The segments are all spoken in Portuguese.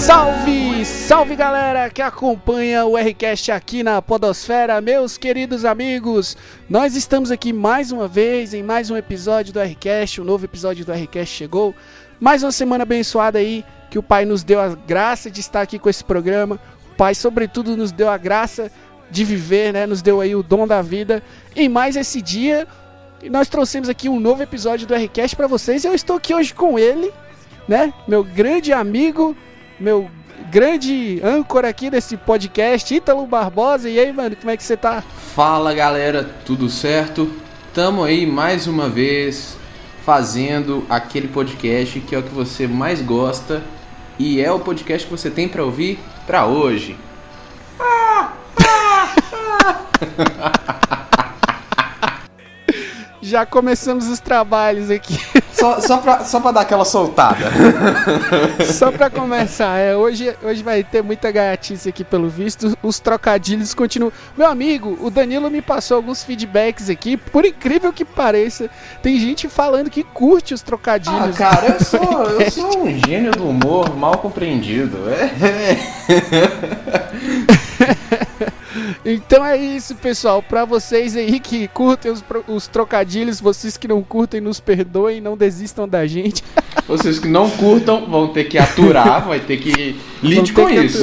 Salve, salve galera que acompanha o Rcast aqui na Podosfera, meus queridos amigos. Nós estamos aqui mais uma vez em mais um episódio do Rcast, um novo episódio do Rcast chegou. Mais uma semana abençoada aí, que o Pai nos deu a graça de estar aqui com esse programa. O Pai, sobretudo, nos deu a graça de viver, né? Nos deu aí o dom da vida. Em mais esse dia, nós trouxemos aqui um novo episódio do Rcast para vocês. Eu estou aqui hoje com ele, né? Meu grande amigo, meu grande âncora aqui desse podcast, Ítalo Barbosa. E aí, mano, como é que você tá? Fala, galera, tudo certo? Tamo aí mais uma vez fazendo aquele podcast que é o que você mais gosta e é o podcast que você tem pra ouvir pra hoje. Já começamos os trabalhos aqui. Só pra dar aquela soltada. Só pra começar, hoje vai ter muita gaiatice aqui pelo visto. Os trocadilhos continuam. Meu amigo, o Danilo me passou alguns feedbacks aqui. Por incrível que pareça, tem gente falando que curte os trocadilhos. Cara, eu sou um gênio do humor mal compreendido. Então é isso, pessoal. Pra vocês aí que curtem os trocadilhos, vocês que não curtem, nos perdoem, não desistam da gente. Vocês que não curtam vão ter que aturar, vai ter que lide com isso.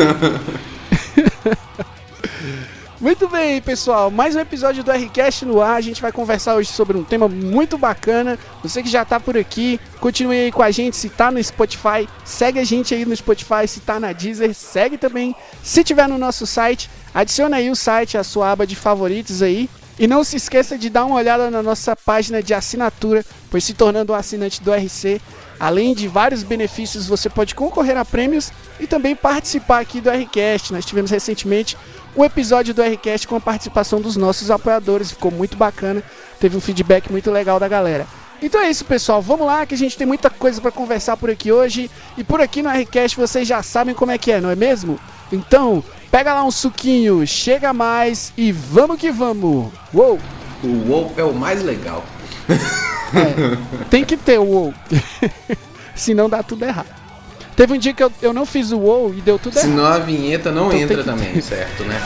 Muito bem, pessoal, mais um episódio do Rcast no ar. A gente vai conversar hoje sobre um tema muito bacana. Você que já tá por aqui, continue aí com a gente. Se tá no Spotify, segue a gente aí no Spotify. Se tá na Deezer, segue também. Se tiver no nosso site, adiciona aí o site, a sua aba de favoritos aí. E não se esqueça de dar uma olhada na nossa página de assinatura, pois se tornando um assinante do RC, além de vários benefícios, você pode concorrer a prêmios e também participar aqui do Rcast. Nós tivemos recentemente um episódio do Rcast com a participação dos nossos apoiadores, ficou muito bacana, teve um feedback muito legal da galera. Então é isso, pessoal, vamos lá que a gente tem muita coisa para conversar por aqui hoje, e por aqui no Rcast vocês já sabem como é que é, não é mesmo? Então, pega lá um suquinho, chega mais e vamos que vamos! Uou! O uou é o mais legal. Tem que ter o uou, senão dá tudo errado. Teve um dia que eu não fiz o uou e deu tudo errado. Senão a vinheta não então entra também, certo, né?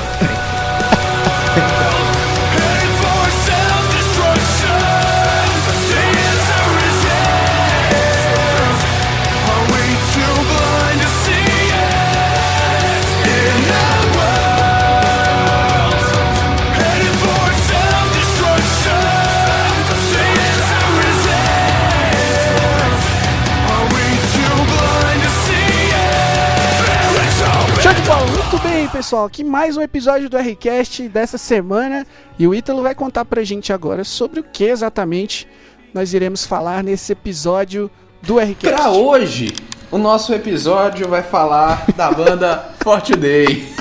Muito bem, pessoal, aqui mais um episódio do Rcast dessa semana e o Ítalo vai contar pra gente agora sobre o que exatamente nós iremos falar nesse episódio do Rcast. Pra hoje, o nosso episódio vai falar da banda For Today.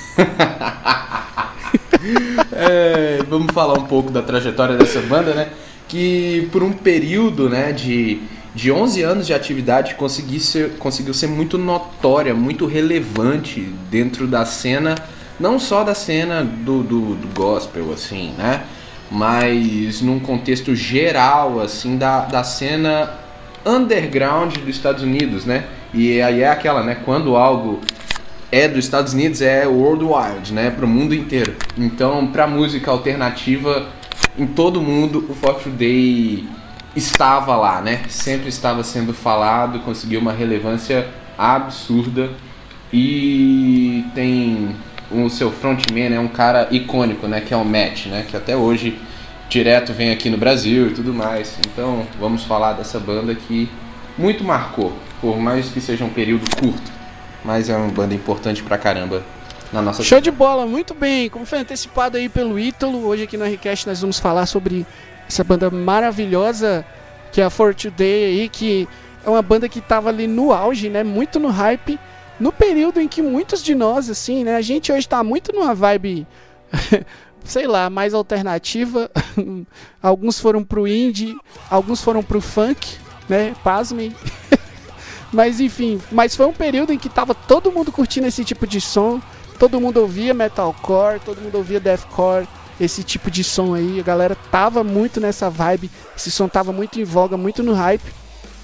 Vamos falar um pouco da trajetória dessa banda, né? Que por um período, né, de 11 anos de atividade conseguiu ser muito notória, muito relevante dentro da cena, não só da cena do gospel, assim, né? Mas num contexto geral, assim, da cena underground dos Estados Unidos, né? E aí é aquela, né? Quando algo é dos Estados Unidos, é worldwide, né? Pro mundo inteiro. Então, pra música alternativa, em todo mundo, o For Today estava lá, né? Sempre estava sendo falado, conseguiu uma relevância absurda e tem o seu frontman, né? Um cara icônico, né? Que é o Matt, né? Que até hoje direto vem aqui no Brasil e tudo mais. Então vamos falar dessa banda que muito marcou, por mais que seja um período curto, mas é uma banda importante pra caramba na nossa Show de bola, muito bem. Como foi antecipado aí pelo Ítalo, hoje aqui no Rcast nós vamos falar sobre essa banda maravilhosa que é a For Today aí, que é uma banda que tava ali no auge, né, muito no hype, no período em que muitos de nós, assim, né, a gente hoje tá muito numa vibe, sei lá, mais alternativa. Alguns foram pro indie, alguns foram pro funk, né, pasmem. Mas enfim, mas foi um período em que tava todo mundo curtindo esse tipo de som, todo mundo ouvia metalcore, todo mundo ouvia deathcore, esse tipo de som aí, a galera tava muito nessa vibe, esse som tava muito em voga, muito no hype.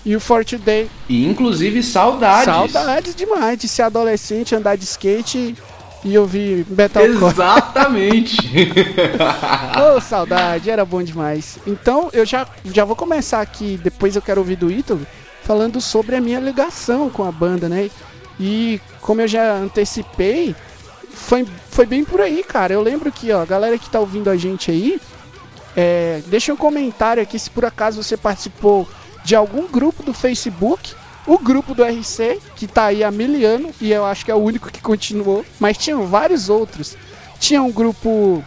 e o For Today. E inclusive saudades. Saudades demais de ser adolescente, andar de skate e ouvir metalcore. Exatamente. Ô, saudade, era bom demais. Então eu já vou começar aqui, depois eu quero ouvir do Ítalo, falando sobre a minha ligação com a banda, né? E como eu já antecipei, foi bem por aí, cara. Eu lembro que, ó, a galera que tá ouvindo a gente aí, deixa um comentário aqui se por acaso você participou de algum grupo do Facebook, o grupo do RC, que tá aí há 1000 anos, e eu acho que é o único que continuou, mas tinham vários outros. Tinha um grupo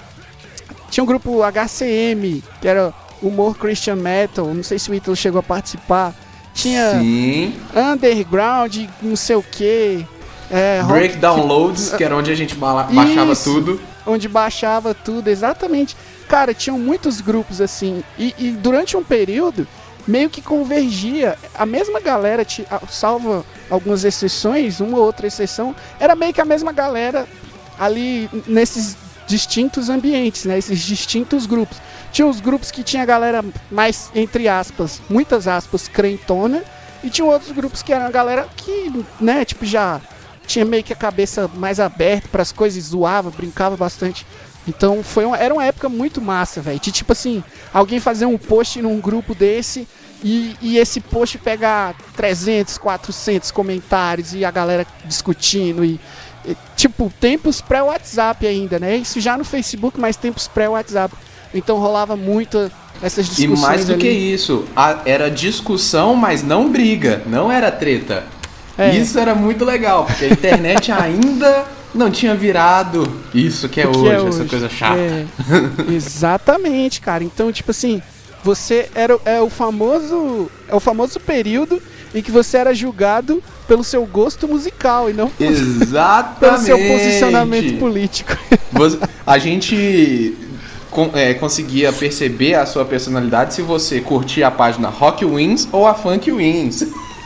HCM, que era Humor Christian Metal, não sei se o Ítalo chegou a participar. Tinha Sim. Underground, não sei o que. Break Downloads, que era onde a gente baixava tudo. Onde baixava tudo, exatamente. Cara, tinham muitos grupos assim. E durante um período, meio que convergia. A mesma galera, salvo algumas exceções, uma ou outra exceção, era meio que a mesma galera ali nesses distintos ambientes, né? Esses distintos grupos. Tinha os grupos que tinha a galera mais, entre aspas, muitas aspas, crentona. E tinha outros grupos que eram a galera que, né, tipo, já tinha meio que a cabeça mais aberta para as coisas, zoava, brincava bastante. Então era uma época muito massa, velho. Tipo assim, alguém fazer um post num grupo desse e esse post pegar 300, 400 comentários e a galera discutindo e tipo, tempos pré-WhatsApp ainda, né? Isso já no Facebook, mas tempos pré-WhatsApp. Então rolava muito essas discussões. E mais do ali. que isso, era discussão, mas não briga, não era treta. Isso era muito legal, porque a internet ainda não tinha virado isso que é hoje, essa coisa chata. Exatamente, cara. Então, tipo assim, você é o famoso período em que você era julgado pelo seu gosto musical e não pelo seu posicionamento político. A gente conseguia perceber a sua personalidade se você curtia a página Rock Wins ou a Funk Wins.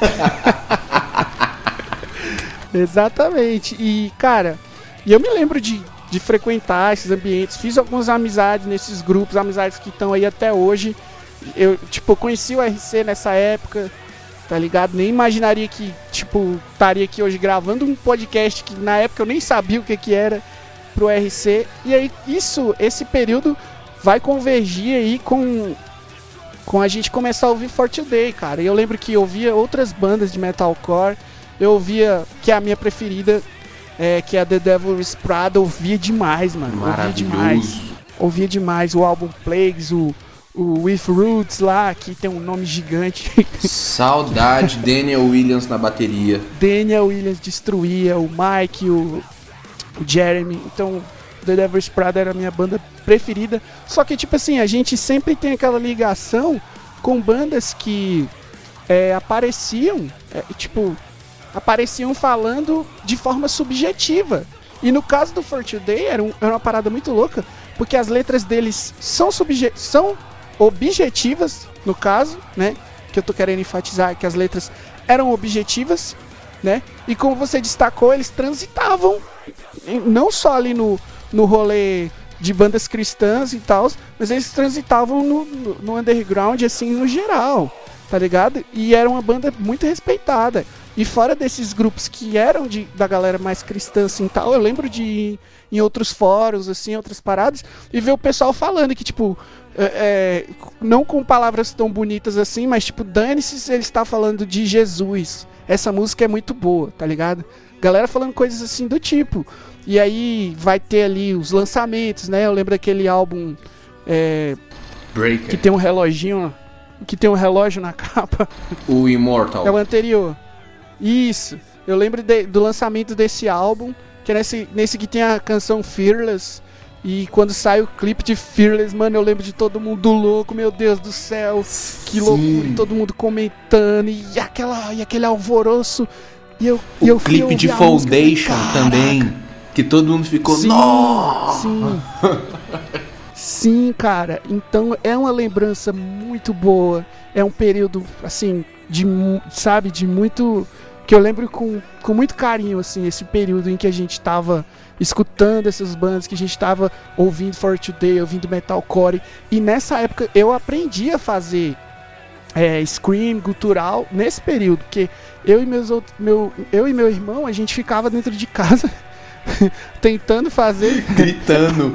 Exatamente. E, cara, eu me lembro de frequentar esses ambientes. Fiz algumas amizades nesses grupos, amizades que estão aí até hoje. Eu, tipo, conheci o RC nessa época, tá ligado? Nem imaginaria que, tipo, estaria aqui hoje gravando um podcast que na época eu nem sabia o que era pro RC. E aí, esse período vai convergir aí com a gente começar a ouvir For Today, cara. E eu lembro que eu ouvia outras bandas de metalcore. Eu ouvia, que é a minha preferida, que é a The Devil Wears Prada, ouvia demais, mano. Ouvia demais o álbum Plagues, o With Roots lá, que tem um nome gigante. Saudade, Daniel Williams na bateria. Daniel Williams destruía, o Mike, o Jeremy. Então, The Devil Wears Prada era a minha banda preferida. Só que, tipo assim, a gente sempre tem aquela ligação com bandas que apareciam falando de forma subjetiva. E no caso do For Today era uma parada muito louca, porque as letras deles são objetivas, no caso, né? Que eu tô querendo enfatizar que as letras eram objetivas, né? E como você destacou, eles transitavam não só ali no rolê de bandas cristãs e tal, mas eles transitavam no underground, assim, no geral, tá ligado? E era uma banda muito respeitada. E fora desses grupos que eram da galera mais cristã, assim, tal, eu lembro de ir em outros fóruns, assim, outras paradas, e ver o pessoal falando que, tipo, não com palavras tão bonitas assim, mas, tipo, dane-se se ele está falando de Jesus. Essa música é muito boa, tá ligado? Galera falando coisas assim do tipo. E aí vai ter ali os lançamentos, né? Eu lembro daquele álbum Breaker, que tem um reloginho, que tem um relógio na capa. O Immortal. É o anterior. Isso. Eu lembro do lançamento desse álbum, que é nesse que tem a canção Fearless. E quando sai o clipe de Fearless, mano, eu lembro de todo mundo louco, meu Deus do céu. Que loucura, todo mundo comentando. E aquele alvoroço. O clipe de Foundation também, que todo mundo ficou... Sim. Sim, cara. Então é uma lembrança muito boa. É um período, assim, de muito... que eu lembro com muito carinho, assim, esse período em que a gente tava escutando essas bandas, que a gente tava ouvindo For Today, ouvindo metalcore. E nessa época eu aprendi a fazer scream, gutural, nesse período, porque eu e meu irmão, a gente ficava dentro de casa tentando fazer... Gritando.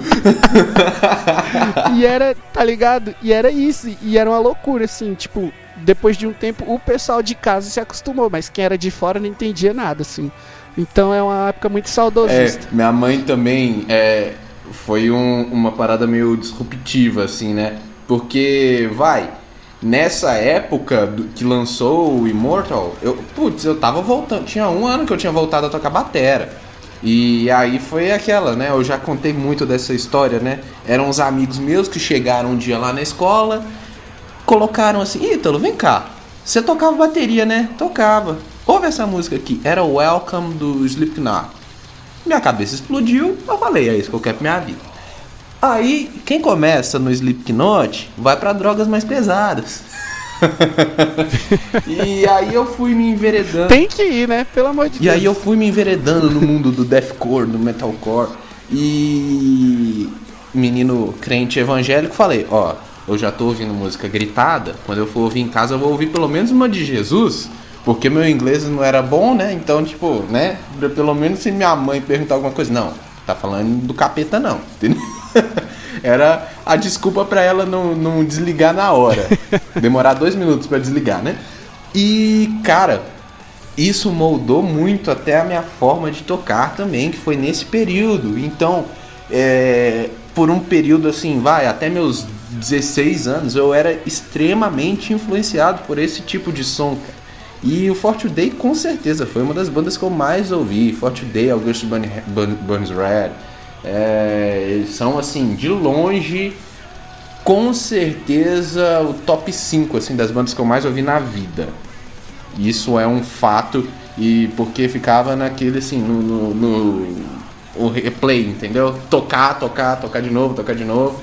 E era, tá ligado? E era isso, e era uma loucura, assim, tipo, depois de um tempo o pessoal de casa se acostumou, mas quem era de fora não entendia nada, assim. Então é uma época muito saudosista. Minha mãe também foi uma parada meio disruptiva, assim, né? Porque, nessa época que lançou o Immortal, eu tava voltando, tinha 1 ano que eu tinha voltado a tocar batera. E aí foi aquela, né? Eu já contei muito dessa história, né? Eram uns amigos meus que chegaram um dia lá na escola, colocaram assim: Ítalo, vem cá, você tocava bateria, né? Tocava. Ouve essa música aqui, era o Welcome do Slipknot. Minha cabeça explodiu, eu falei, é isso que eu quero pra minha vida. Aí, quem começa no Slipknot vai pra drogas mais pesadas. E aí eu fui me enveredando. Tem que ir, né? Pelo amor de Deus. E aí eu fui me enveredando no mundo do deathcore, do metalcore. E menino crente evangélico, falei, eu já tô ouvindo música gritada. Quando eu for ouvir em casa, eu vou ouvir pelo menos uma de Jesus. Porque meu inglês não era bom, né? Então, tipo, né? Pelo menos se minha mãe perguntar alguma coisa, não, tá falando do capeta não, entendeu? Era a desculpa pra ela não desligar na hora. Demorar 2 minutos pra desligar, né? E, cara, isso moldou muito até a minha forma de tocar também, que foi nesse período. Então, por um período assim, até meus 16 anos, eu era extremamente influenciado por esse tipo de som, cara. E o Fourth Day, com certeza, foi uma das bandas que eu mais ouvi. Fourth Day, Augustus Burns Red. São, assim, de longe, com certeza, o top 5 assim, das bandas que eu mais ouvi na vida. Isso é um fato, e porque ficava naquele, assim, no replay, entendeu? Tocar de novo.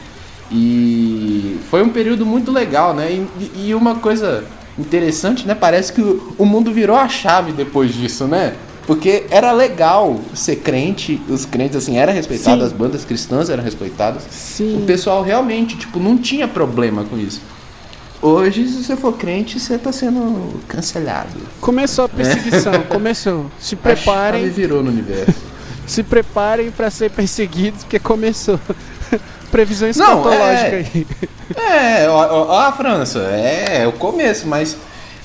E foi um período muito legal, né? E uma coisa interessante, né? Parece que o mundo virou a chave depois disso, né? Porque era legal ser crente, os crentes, assim, eram respeitados, as bandas cristãs eram respeitadas. Sim. O pessoal realmente, tipo, não tinha problema com isso. Hoje, se você for crente, você tá sendo cancelado. Começou a perseguição, começou. Se preparem. A chave virou no universo. Se preparem pra ser perseguidos, porque começou. Previsão escatológica aí. Ó a França, é o começo, mas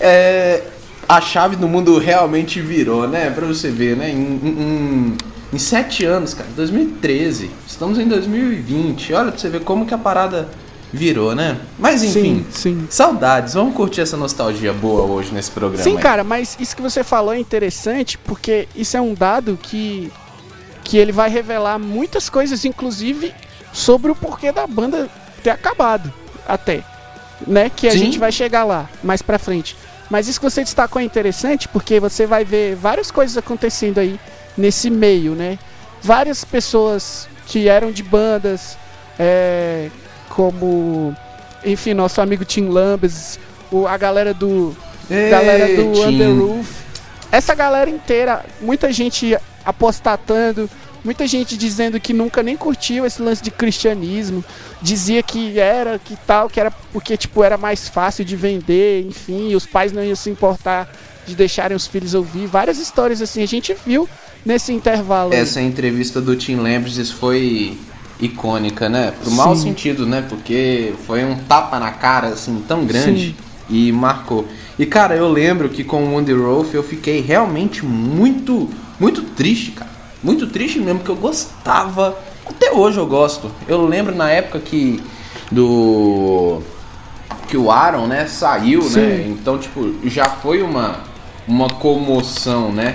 a chave do mundo realmente virou, né? Pra você ver, né? Em 7 anos, cara, 2013, estamos em 2020, olha pra você ver como que a parada virou, né? Mas enfim, sim. Saudades, vamos curtir essa nostalgia boa hoje nesse programa. Sim, aí. Cara, mas isso que você falou é interessante, porque isso é um dado que ele vai revelar muitas coisas, inclusive sobre o porquê da banda ter acabado, até, né? Que a gente vai chegar lá, mais pra frente. Mas isso que você destacou é interessante, porque você vai ver várias coisas acontecendo aí nesse meio, né? Várias pessoas que eram de bandas, como, enfim, nosso amigo Tim Lambers, a galera do Underroof. Essa galera inteira, muita gente apostatando, muita gente dizendo que nunca nem curtiu esse lance de cristianismo, dizia que era porque tipo era mais fácil de vender, enfim, os pais não iam se importar de deixarem os filhos ouvir, várias histórias assim a gente viu nesse intervalo. Essa entrevista do Tim Lambers foi icônica, né? Pro mau sentido, né? Porque foi um tapa na cara assim tão grande. E marcou. E cara, eu lembro que com o Underoath eu fiquei realmente muito, muito triste, cara. Muito triste mesmo, porque eu gostava. Até hoje eu gosto. Eu lembro na época que o Aaron, né, saiu, né? Então, tipo, já foi uma comoção, né?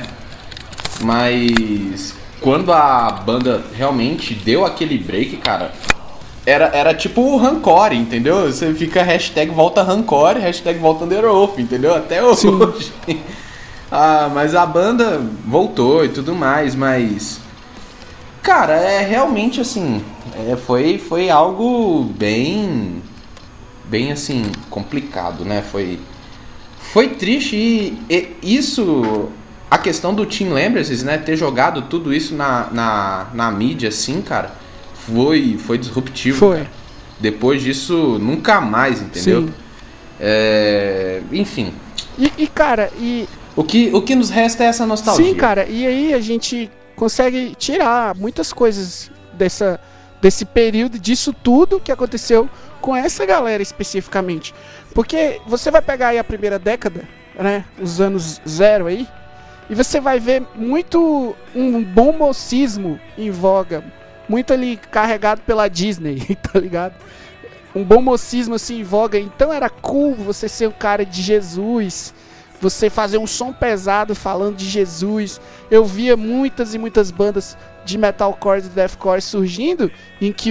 Mas quando a banda realmente deu aquele break, cara, era tipo o Rancor, entendeu? Você fica hashtag volta Rancor, hashtag volta Underoath, entendeu? Até hoje. Mas a banda voltou e tudo mais, mas... Cara, realmente assim, foi algo bem assim, complicado, né? Foi triste e isso... A questão do Tim Lambers, né, ter jogado tudo isso na mídia, assim, cara, foi disruptivo. Foi. Cara. Depois disso, nunca mais, entendeu? enfim. Cara, O que nos resta é essa nostalgia. Sim, cara, e aí a gente consegue tirar muitas coisas desse período, disso tudo que aconteceu com essa galera especificamente. Porque você vai pegar aí a primeira década, né, os anos 0 aí, e você vai ver muito um bom mocismo em voga, muito ali carregado pela Disney, tá ligado? Um bom mocismo assim em voga, então era cool você ser um cara de Jesus, você fazer um som pesado falando de Jesus. Eu via muitas e muitas bandas de metalcore e deathcore surgindo, em que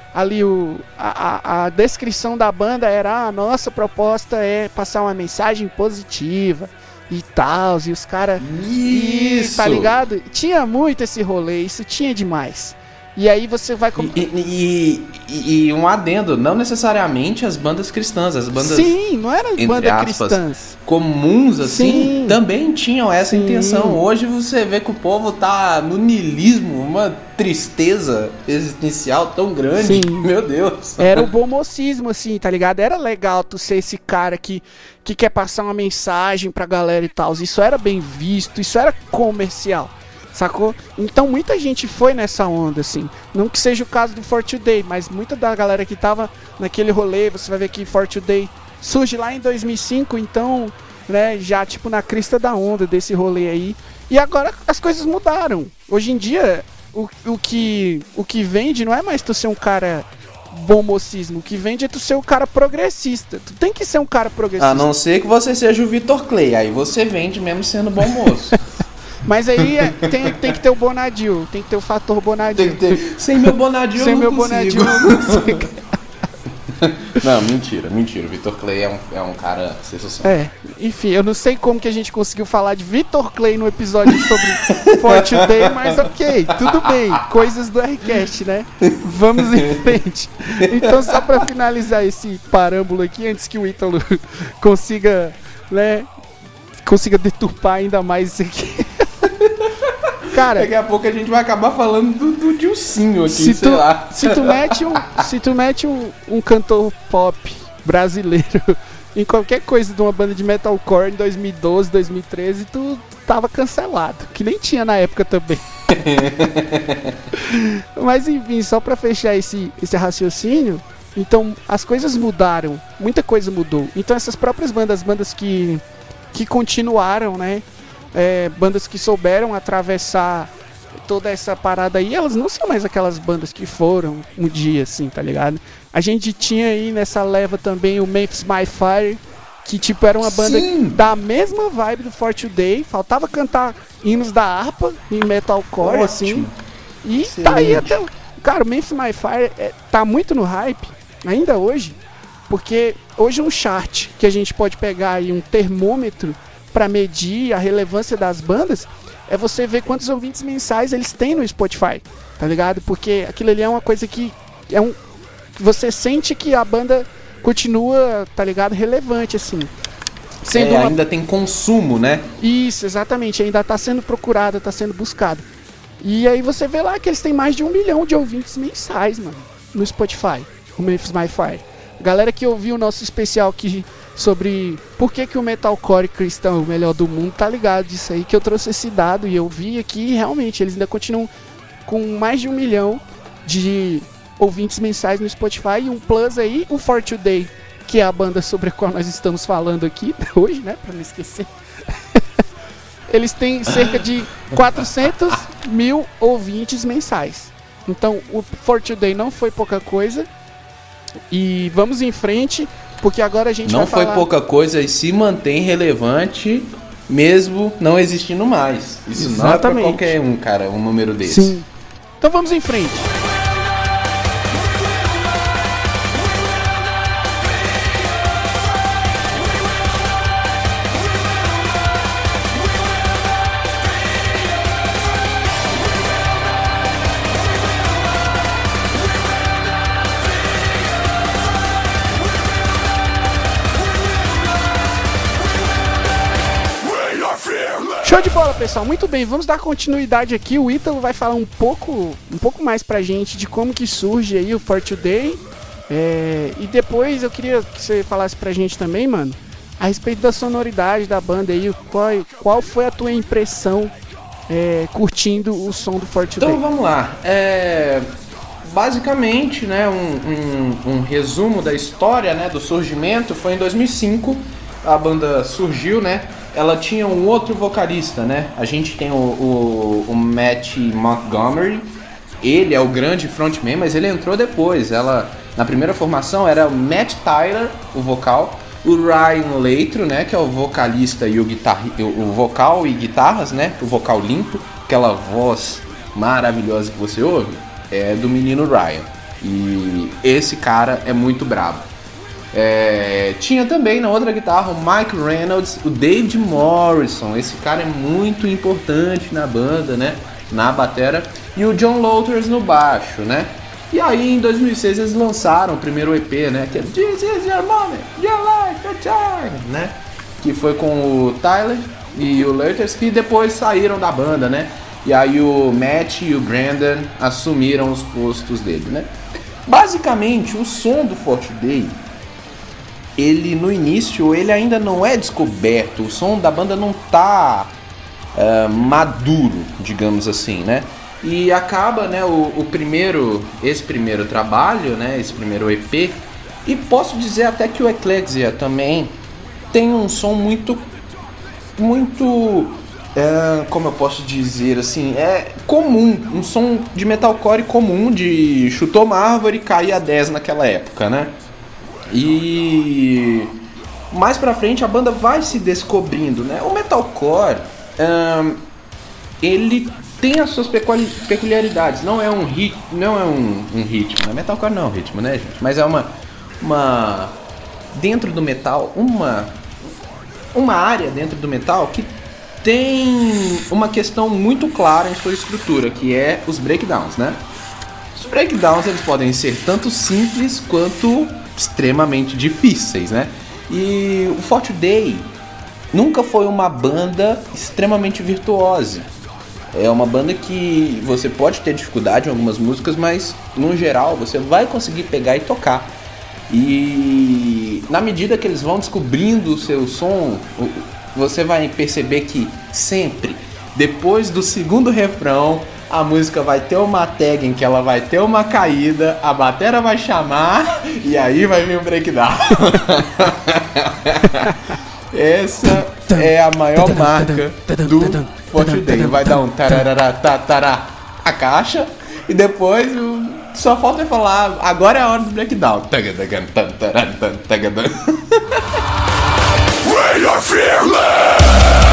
a descrição da banda era: a nossa proposta é passar uma mensagem positiva e tal, e os caras... Isso! Tá ligado? Tinha muito esse rolê, isso tinha demais. E aí você vai... E um adendo, não necessariamente as bandas cristãs, as bandas... Sim, não eram bandas cristãs. Comuns, assim, Sim. Também tinham essa intenção. Hoje você vê que o povo tá no niilismo, uma tristeza existencial tão grande. Sim. Meu Deus. Era o bom mocismo, assim, tá ligado? Era legal tu ser esse cara que quer passar uma mensagem pra galera e tal. Isso era bem visto, isso era comercial. Sacou? Então muita gente foi nessa onda, assim. Não que seja o caso do For Today, mas muita da galera que tava naquele rolê, você vai ver que For Today surge lá em 2005, então, né, já tipo na crista da onda desse rolê aí. E agora as coisas mudaram. Hoje em dia, o que vende não é mais tu ser um cara bom mocismo, o que vende é tu ser um cara progressista. Tu tem que ser um cara progressista. A não ser que você seja o Vitor Clay, aí você vende mesmo sendo bom moço. Mas aí tem que ter o Bonadil, tem que ter o fator Bonadil. Sem meu Bonadil Sem eu meu não consigo. Bonadil eu não consigo. Não, mentira. O Vitor Clay é um cara sensacional. Enfim, eu não sei como que a gente conseguiu falar de Vitor Clay no episódio sobre For Today, mas ok, tudo bem, coisas do Rcast, né? Vamos em frente. Então, só pra finalizar esse parâmbulo aqui, antes que o Ítalo consiga deturpar ainda mais isso aqui. Cara, daqui a pouco a gente vai acabar falando do Dilcinho aqui, sei lá. Se tu mete um cantor pop brasileiro em qualquer coisa de uma banda de metalcore em 2012, 2013, tu tava cancelado, que nem tinha na época também. Mas enfim, só pra fechar esse raciocínio, então as coisas mudaram, muita coisa mudou. Então essas próprias bandas que continuaram, né? Bandas que souberam atravessar toda essa parada aí, elas não são mais aquelas bandas que foram um dia, assim, tá ligado? A gente tinha aí nessa leva também o Memphis My Fire, que tipo era uma banda da mesma vibe do For Today, faltava cantar hinos da harpa em metalcore, assim. E excelente. Tá aí até... Cara, o Memphis My Fire tá muito no hype, ainda hoje, porque hoje um chart que a gente pode pegar aí, um termômetro para medir a relevância das bandas, é você ver quantos ouvintes mensais eles têm no Spotify, tá ligado? Porque aquilo ali é uma coisa que você sente que a banda continua, tá ligado, relevante, assim. Ainda tem consumo, né? Isso, exatamente, ainda tá sendo procurada, tá sendo buscada. E aí você vê lá que eles têm mais de 1 milhão de ouvintes mensais, mano, no Spotify, o Memphis My Fire. Galera que ouviu o nosso especial aqui sobre por que o metalcore cristão é o melhor do mundo, tá ligado disso aí, que eu trouxe esse dado e eu vi aqui e realmente eles ainda continuam com mais de 1 milhão de ouvintes mensais no Spotify e um plus aí, o For Today, que é a banda sobre a qual nós estamos falando aqui hoje, né, pra não esquecer. Eles têm cerca de 400 mil ouvintes mensais. Então o For Today não foi pouca coisa. E vamos em frente, porque agora a gente não vai falar... Não foi pouca coisa e se mantém relevante mesmo não existindo mais. Isso exatamente. Não é pra qualquer um, cara, um número desse. Sim. Então vamos em frente. Show de bola, pessoal. Muito bem, vamos dar continuidade aqui. O Ítalo vai falar um pouco mais pra gente de como que surge aí o For Today. E depois eu queria que você falasse pra gente também, mano, a respeito da sonoridade da banda aí, qual foi a tua impressão curtindo o som do For Today? Então vamos lá. Basicamente, né, um resumo da história, né, do surgimento foi em 2005. A banda surgiu, né? Ela tinha um outro vocalista, né? A gente tem o Matt Montgomery. Ele é o grande frontman, mas ele entrou depois. Na primeira formação era o Matt Tyler, o vocal, o Ryan Leitro, né, que é o vocalista e o vocal e guitarras, né? O vocal limpo, aquela voz maravilhosa que você ouve, é do menino Ryan. E esse cara é muito brabo. Tinha também na outra guitarra o Mike Reynolds, o David Morrison. Esse cara é muito importante na banda, né? Na batera. E o John Louters no baixo, né? E aí em 2006 eles lançaram o primeiro EP, né? Que é This Is Your Moment, Your Life, Your Time, né? Que foi com o Tyler e o Louters, que depois saíram da banda, né? E aí o Matt e o Brandon assumiram os postos dele, né? Basicamente, o som do For Today, ele no início, ele ainda não é descoberto. O som da banda não tá maduro, digamos assim, né? E acaba, né, esse primeiro trabalho, né, esse primeiro EP, e posso dizer até que o Eclexia também tem um som muito, como eu posso dizer assim, comum, um som de metalcore comum, de chutou uma árvore e caía 10 naquela época, né? E mais pra frente a banda vai se descobrindo, né? O metalcore, ele tem as suas peculiaridades. Não é um ritmo, né? Metalcore não é um ritmo, né, gente? Mas é uma dentro do metal, uma área dentro do metal que tem uma questão muito clara em sua estrutura, que é os breakdowns, né? Os breakdowns, eles podem ser tanto simples quanto extremamente difíceis, né? E o For Today nunca foi uma banda extremamente virtuosa. É uma banda que você pode ter dificuldade em algumas músicas, mas no geral você vai conseguir pegar e tocar. E na medida que eles vão descobrindo o seu som, você vai perceber que sempre, depois do segundo refrão, a música vai ter uma tag em que ela vai ter uma caída, a batera vai chamar e aí vai vir um breakdown. Essa é a maior marca do For Today. Vai dar um tarará, tatará, a caixa, e depois só falta falar, agora é a hora do breakdown. We are fearless!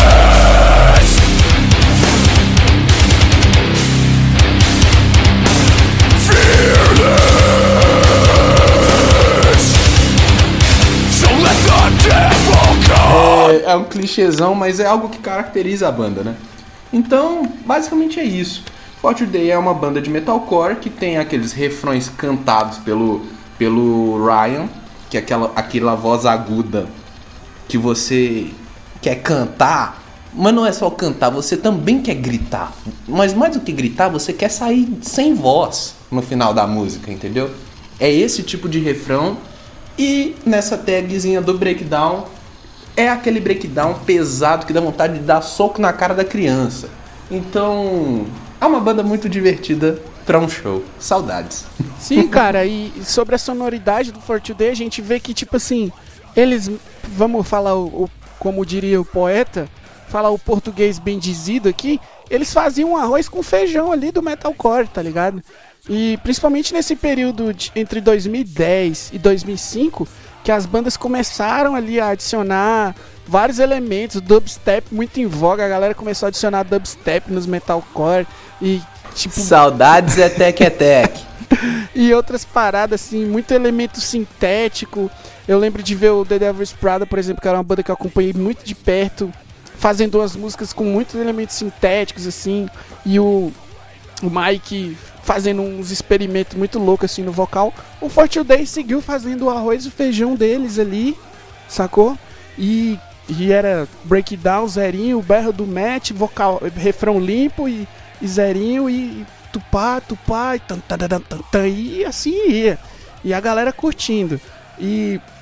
É um clichêzão, mas é algo que caracteriza a banda, né? Então, basicamente é isso. For Today é uma banda de metalcore que tem aqueles refrões cantados pelo Ryan, que é aquela voz aguda que você quer cantar, mas não é só cantar, você também quer gritar. Mas mais do que gritar, você quer sair sem voz no final da música, entendeu? É esse tipo de refrão. E nessa tagzinha do breakdown, é aquele breakdown pesado que dá vontade de dar soco na cara da criança. Então, é uma banda muito divertida pra um show. Saudades. Sim, cara, e sobre a sonoridade do For Today, a gente vê que, tipo assim, eles, vamos falar, como diria o poeta, falar o português bem dizido aqui, eles faziam um arroz com feijão ali do metalcore, tá ligado? E principalmente nesse período entre 2010 e 2005, que as bandas começaram ali a adicionar vários elementos, dubstep muito em voga, a galera começou a adicionar dubstep nos metalcore e tipo... Saudades é tec. E outras paradas assim, muito elemento sintético. Eu lembro de ver o The Devil's Prada, por exemplo, que era uma banda que eu acompanhei muito de perto, fazendo umas músicas com muitos elementos sintéticos assim, e o Mike fazendo uns experimentos muito loucos assim no vocal. O For Today seguiu fazendo o arroz e o feijão deles ali, sacou? E era breakdown, zerinho, o berro do Matt, vocal, refrão limpo e zerinho e tupá, e assim ia. E a galera curtindo. E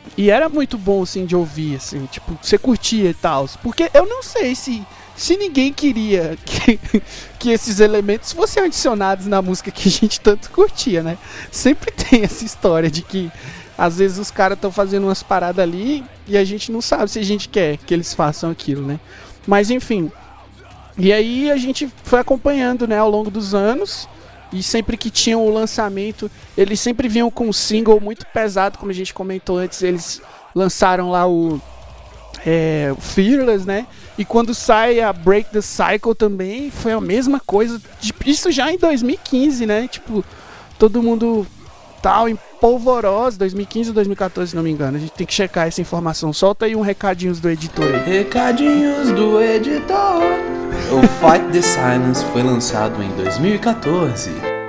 E era muito bom, assim, de ouvir, assim, tipo, você curtia e tal. Porque eu não sei se ninguém queria que esses elementos fossem adicionados na música que a gente tanto curtia, né? Sempre tem essa história de que, às vezes, os caras estão fazendo umas paradas ali e a gente não sabe se a gente quer que eles façam aquilo, né? Mas, enfim. E aí a gente foi acompanhando, né, ao longo dos anos. E sempre que tinha o lançamento, eles sempre vinham com um single muito pesado, como a gente comentou antes. Eles lançaram lá o Fearless, né? E quando sai a Break the Cycle também, foi a mesma coisa. Isso já em 2015, né? Tipo, todo mundo tal, em polvorosa, 2015 ou 2014, se não me engano. A gente tem que checar essa informação. Solta aí um recadinhos do editor aí. Recadinhos do editor. O Fight the Silence foi lançado em 2014.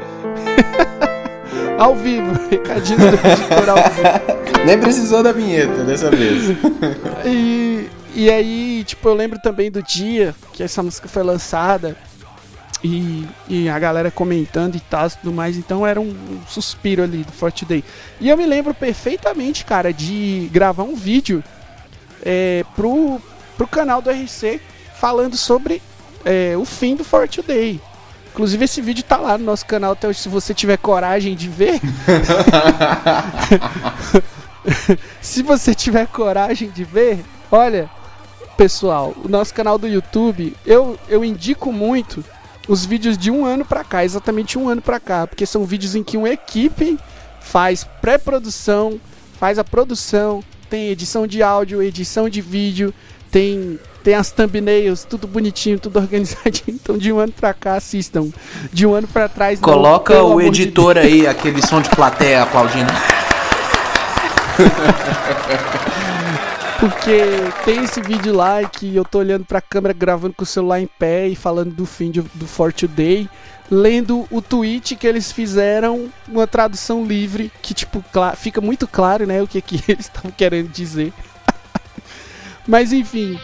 Ao vivo, recadinhos do editor ao vivo. Nem precisou da vinheta dessa vez. E aí, tipo, eu lembro também do dia que essa música foi lançada e a galera comentando e tal, tudo mais. Então era um suspiro ali do For Today. E eu me lembro perfeitamente, cara, de gravar um vídeo pro canal do RC falando sobre o fim do For Today. Inclusive esse vídeo tá lá no nosso canal até hoje, se você tiver coragem de ver. Se você tiver coragem de ver, olha, pessoal, o nosso canal do YouTube, eu indico muito os vídeos de um ano pra cá, exatamente um ano pra cá, porque são vídeos em que uma equipe faz pré-produção, faz a produção, tem edição de áudio, edição de vídeo, tem as thumbnails, tudo bonitinho, tudo organizadinho. Então de um ano pra cá assistam. De um ano pra trás não. Coloca o editor aí, aquele som de plateia aplaudindo. Porque tem esse vídeo lá que eu tô olhando pra câmera, gravando com o celular em pé e falando do fim do For Today, lendo o tweet que eles fizeram, uma tradução livre, que tipo, fica muito claro, né, o que eles estavam querendo dizer. Mas enfim.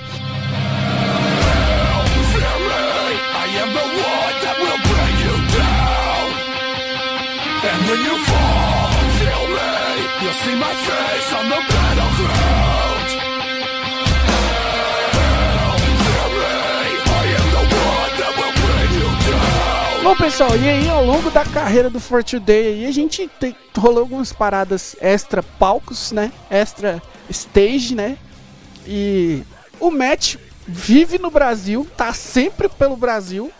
Bom, pessoal, e aí ao longo da carreira do For Today aí, a gente rolou algumas paradas extra palcos, né? Extra stage, né? E o Matt vive no Brasil, tá sempre pelo Brasil.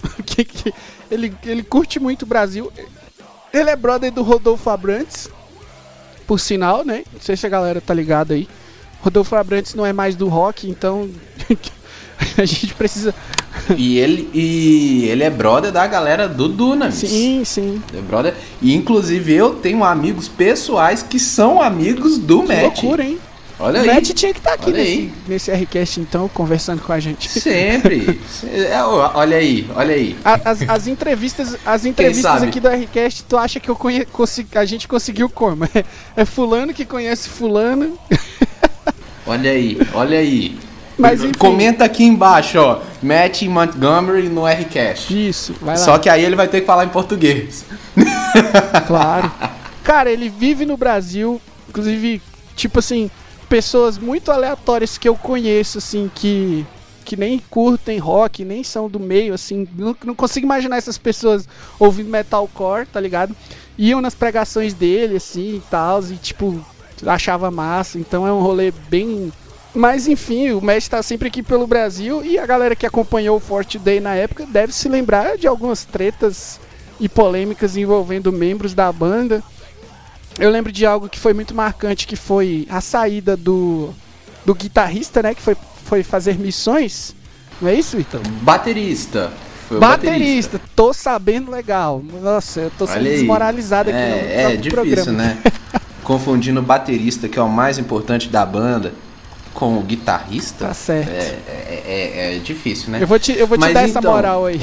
Ele curte muito o Brasil. Ele é brother do Rodolfo Abrantes, por sinal, né? Não sei se a galera tá ligada aí. Rodolfo Abrantes não é mais do rock, então a gente precisa... E ele é brother da galera do Dunamis. Sim, sim. É brother. E inclusive eu tenho amigos pessoais que são amigos do Matt. Que loucura, hein? Olha o aí. Matt tinha que estar aqui nesse Rcast, então, conversando com a gente. Sempre. Olha aí. As entrevistas aqui do Rcast, tu acha que a gente conseguiu como? É fulano que conhece fulano. Olha aí. Mas, enfim. Comenta aqui embaixo, ó. Matt Montgomery no Rcast. Isso, vai lá. Só que aí ele vai ter que falar em português. Claro. Cara, ele vive no Brasil, inclusive, tipo assim, pessoas muito aleatórias que eu conheço, assim, que nem curtem rock, nem são do meio, assim, não consigo imaginar essas pessoas ouvindo metalcore, tá ligado? Iam nas pregações dele, assim, e tal, e tipo, achava massa, então é um rolê bem... Mas enfim, o Matt tá sempre aqui pelo Brasil e a galera que acompanhou o For Today na época deve se lembrar de algumas tretas e polêmicas envolvendo membros da banda. Eu lembro de algo que foi muito marcante, que foi a saída do guitarrista, né, que foi fazer missões. Não é isso, Vitor? Baterista. Baterista, tô sabendo legal. Nossa, eu tô sendo desmoralizado aqui no difícil, programa. né? Confundindo o baterista, que é o mais importante da banda, com o guitarrista. Tá certo. É difícil, né? Eu vou te dar essa moral aí.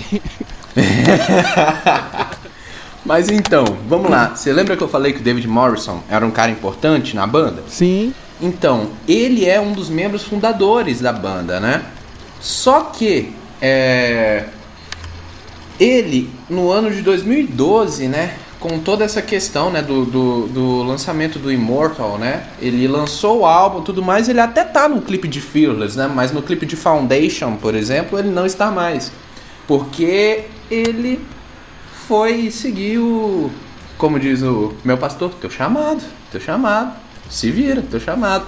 Mas então, vamos lá. Você lembra que eu falei que o David Morrison era um cara importante na banda? Sim. Então, ele é um dos membros fundadores da banda, né? Só que ele, no ano de 2012, né, com toda essa questão, né, do lançamento do Immortal, né? Ele lançou o álbum e tudo mais, ele até tá no clipe de Fearless, né? Mas no clipe de Foundation, por exemplo, ele não está mais. Porque ele foi seguir o... Como diz o meu pastor, teu chamado. Se vira, teu chamado.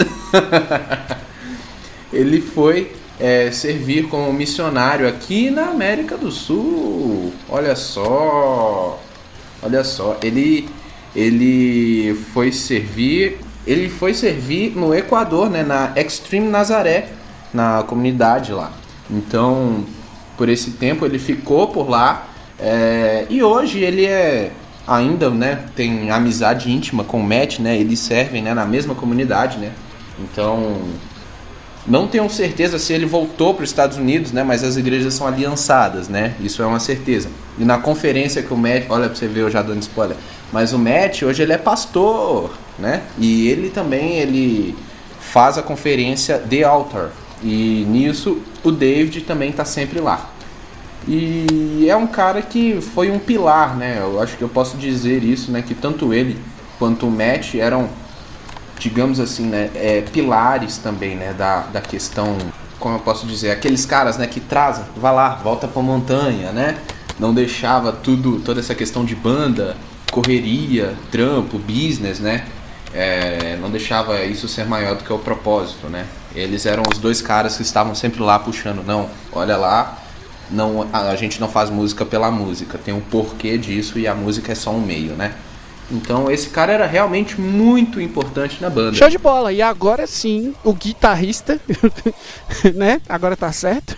Ele foi servir como missionário aqui na América do Sul. Olha só, ele foi servir no Equador, né, na Extreme Nazaré, na comunidade lá. Então, por esse tempo ele ficou por lá, e hoje ele ainda, né, tem amizade íntima com o Matt, né, eles servem, né, na mesma comunidade, né. Então, não tenho certeza se ele voltou para os Estados Unidos, né? Mas as igrejas são aliançadas, né? Isso é uma certeza. E na conferência que o Matt... Olha, para você ver, eu já dando spoiler. Mas o Matt, hoje ele é pastor, né? E ele também, faz a conferência The Altar. E nisso, o David também está sempre lá. E é um cara que foi um pilar, né? Eu acho que eu posso dizer isso, né? Que tanto ele quanto o Matt eram... digamos assim, né, pilares também, né, da questão, como eu posso dizer, aqueles caras, né, que trazem, vai lá, volta pra montanha, né, não deixava toda essa questão de banda, correria, trampo, business, né, não deixava isso ser maior do que o propósito, né, eles eram os dois caras que estavam sempre lá puxando, não, olha lá, não, a gente não faz música pela música, tem um porquê disso e a música é só um meio, né. Então esse cara era realmente muito importante na banda. Show de bola. E agora sim, o guitarrista, né? Agora tá certo.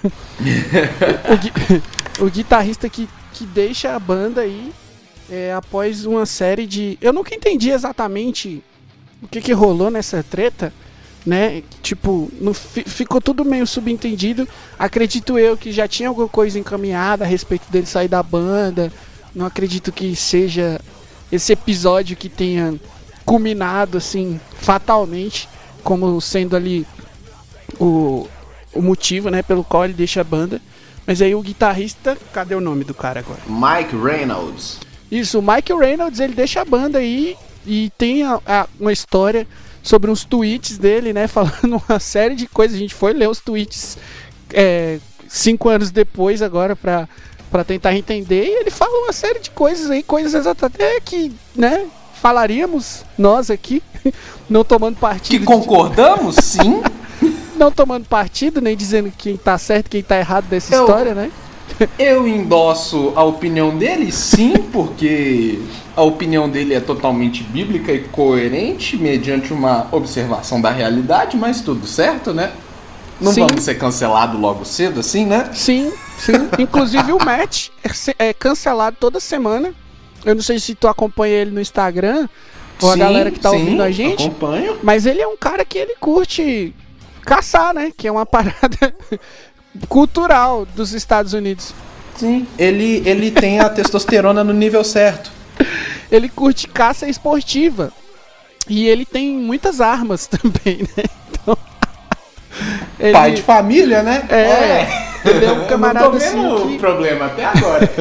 o guitarrista que deixa a banda aí após uma série de... Eu nunca entendi exatamente o que rolou nessa treta, né? Tipo, ficou tudo meio subentendido. Acredito eu que já tinha alguma coisa encaminhada a respeito dele sair da banda. Não acredito que seja... esse episódio que tenha culminado assim fatalmente como sendo ali o motivo, né, pelo qual ele deixa a banda. Mas aí o guitarrista, cadê o nome do cara agora? Mike Reynolds. Isso, o Mike Reynolds, ele deixa a banda aí e tem uma história sobre uns tweets dele, né, falando uma série de coisas. A gente foi ler os tweets 5 anos depois agora pra tentar entender, e ele fala uma série de coisas aí, coisas até que, né, falaríamos nós aqui, não tomando partido. Que concordamos, sim. Não tomando partido, nem dizendo quem tá certo e quem tá errado dessa história, né? Eu endosso a opinião dele, sim, porque a opinião dele é totalmente bíblica e coerente, mediante uma observação da realidade, mas tudo certo, né? Não sim. Vamos ser cancelados logo cedo, assim, né? Sim. Inclusive o Matt é cancelado toda semana. Eu não sei se tu acompanha ele no Instagram ou a galera que tá ouvindo a gente. Acompanho. Mas ele é um cara que ele curte caçar, né? Que é uma parada cultural dos Estados Unidos. Sim, ele tem a testosterona no nível certo. Ele curte caça esportiva. E ele tem muitas armas também, né? Então... Pai de família, né? Ele é um camarada eu não tô vendo assim o problema até agora.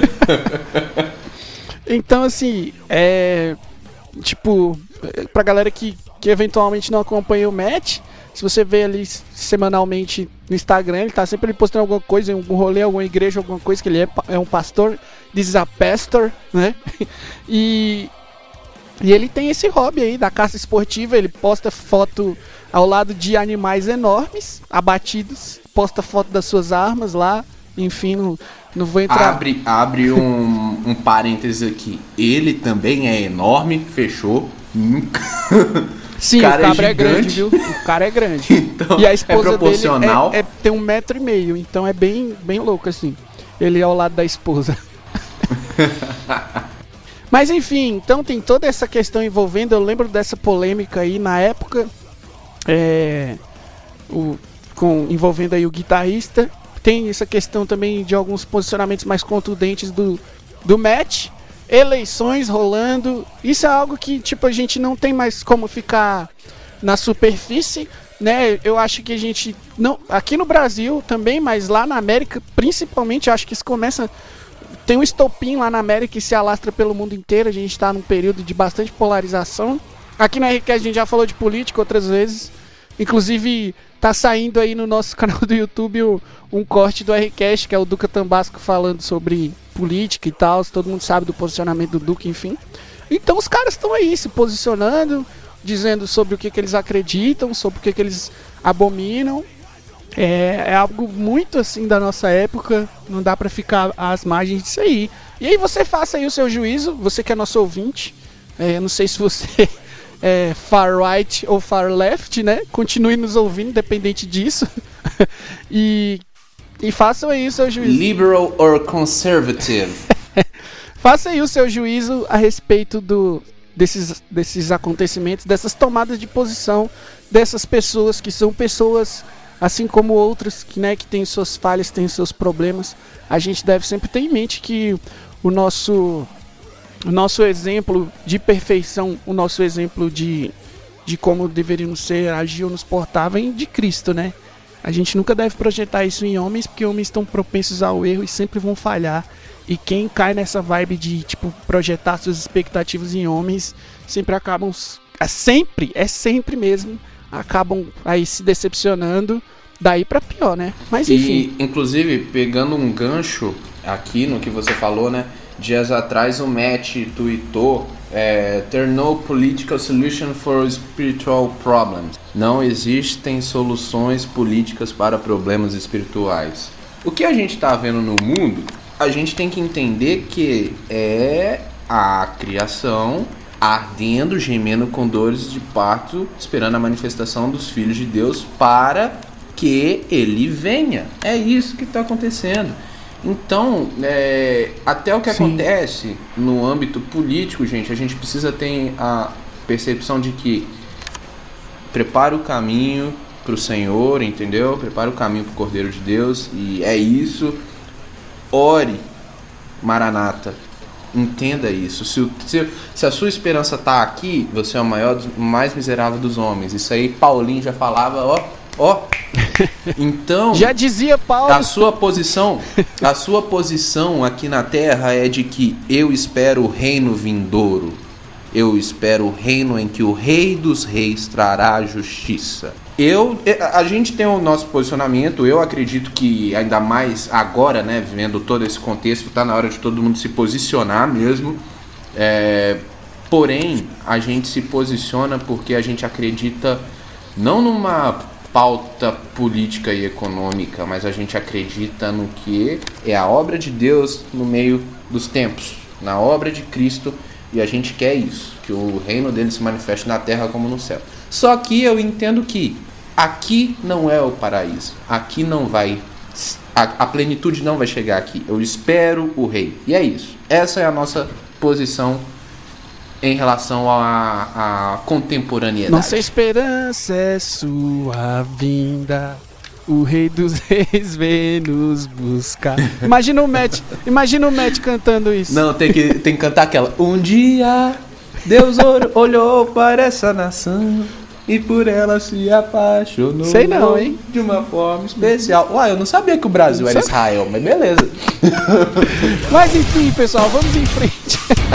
Então, assim, tipo, pra galera que eventualmente não acompanha o Matt, se você vê ali semanalmente no Instagram, ele tá sempre postando alguma coisa, em algum rolê, alguma igreja, alguma coisa, que ele é um pastor, this is a pastor, né? E ele tem esse hobby aí da caça esportiva, ele posta foto ao lado de animais enormes, abatidos, posta foto das suas armas lá, enfim, não vou entrar... Abre um parênteses aqui, ele também é enorme, fechou. Sim, o cara é grande, viu? O cara é grande. Então, e a esposa proporcional. dele tem 1,5 m, então é bem louco assim, ele ao lado da esposa. Mas enfim, então tem toda essa questão envolvendo, eu lembro dessa polêmica aí na época, envolvendo aí o guitarrista. Tem essa questão também de alguns posicionamentos mais contundentes do Matt, eleições rolando. Isso é algo que tipo a gente não tem mais como ficar na superfície, né? Eu acho que a gente não, aqui no Brasil também, mas lá na América principalmente, eu acho que isso começa tem um estopim lá na América que se alastra pelo mundo inteiro. A gente está num período de bastante polarização. Aqui no RCast a gente já falou de política outras vezes. Inclusive, tá saindo aí no nosso canal do YouTube um corte do RCast, que é o Duca Tambasco falando sobre política e tal. Todo mundo sabe do posicionamento do Duca, enfim. Então os caras estão aí se posicionando, dizendo sobre o que eles acreditam, sobre o que eles abominam. É algo muito assim da nossa época, não dá pra ficar às margens disso aí. E aí você faça aí o seu juízo, você que é nosso ouvinte. Eu não sei se você é far right ou far left, né? Continue nos ouvindo, independente disso. e façam aí o seu juízo. Liberal or conservative? Faça aí o seu juízo a respeito desses acontecimentos, dessas tomadas de posição, dessas pessoas que são pessoas, assim como outras, que têm suas falhas, têm seus problemas. A gente deve sempre ter em mente que o nosso exemplo de perfeição, o nosso exemplo de como deveríamos ser, agir ou nos portar, vem de Cristo, né? A gente nunca deve projetar isso em homens, porque homens estão propensos ao erro e sempre vão falhar. E quem cai nessa vibe de, projetar suas expectativas em homens, sempre acabam, sempre mesmo, acabam aí se decepcionando, daí pra pior, né? Mas enfim. E, inclusive, pegando um gancho aqui no que você falou, né? Dias atrás o Matt tweetou, there no political solution for spiritual problems. Não existem soluções políticas para problemas espirituais. O que a gente está vendo no mundo, a gente tem que entender que é a criação ardendo, gemendo com dores de parto, esperando a manifestação dos filhos de Deus para que ele venha. É isso que está acontecendo. Então, até o que acontece no âmbito político, gente, a gente precisa ter a percepção de que prepara o caminho para o Senhor, entendeu? Prepara o caminho para o Cordeiro de Deus, e é isso. Ore, Maranata, entenda isso. Se a sua esperança está aqui, você é o mais miserável dos homens. Isso aí Paulinho já falava, ó. Então, já dizia Paulo. A sua posição aqui na terra é de que eu espero o reino vindouro. Eu espero o reino em que o Rei dos Reis trará justiça. A gente tem o nosso posicionamento. Eu acredito que ainda mais agora, né, vivendo todo esse contexto, está na hora de todo mundo se posicionar mesmo. Porém, a gente se posiciona porque a gente acredita não numa pauta política e econômica, mas a gente acredita no que é a obra de Deus no meio dos tempos, na obra de Cristo, e a gente quer isso, que o reino dele se manifeste na terra como no céu. Só que eu entendo que aqui não é o paraíso, aqui não vai, a plenitude não vai chegar aqui. Eu espero o rei, e é isso. Essa é a nossa posição em relação à contemporaneidade. Nossa esperança é sua vinda, o Rei dos Reis vem nos buscar. Imagina o Matt cantando isso. Não, tem que cantar aquela. Um dia Deus olhou para essa nação e por ela se apaixonou. Sei não, hein? De uma forma especial. Uai, eu não sabia que o Brasil era Israel, mas beleza. Mas enfim, pessoal, vamos em frente.